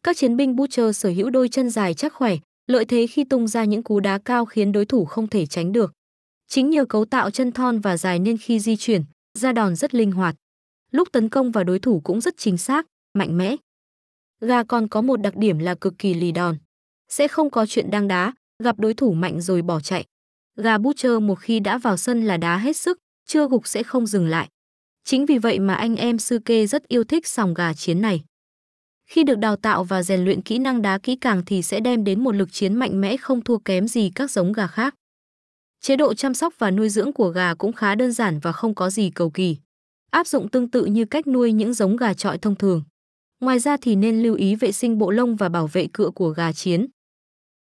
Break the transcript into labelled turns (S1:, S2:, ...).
S1: Các chiến binh Butcher sở hữu đôi chân dài chắc khỏe, lợi thế khi tung ra những cú đá cao khiến đối thủ không thể tránh được. Chính nhờ cấu tạo chân thon và dài nên khi di chuyển, ra đòn rất linh hoạt. Lúc tấn công vào đối thủ cũng rất chính xác, mạnh mẽ. Gà còn có một đặc điểm là cực kỳ lì đòn. Sẽ không có chuyện đăng đá, gặp đối thủ mạnh rồi bỏ chạy. Gà Butcher một khi đã vào sân là đá hết sức, chưa gục sẽ không dừng lại. Chính vì vậy mà anh em Suke rất yêu thích sòng gà chiến này. Khi được đào tạo và rèn luyện kỹ năng đá kỹ càng thì sẽ đem đến một lực chiến mạnh mẽ không thua kém gì các giống gà khác. Chế độ chăm sóc và nuôi dưỡng của gà cũng khá đơn giản và không có gì cầu kỳ. Áp dụng tương tự như cách nuôi những giống gà chọi thông thường. Ngoài ra thì nên lưu ý vệ sinh bộ lông và bảo vệ cựa của gà chiến.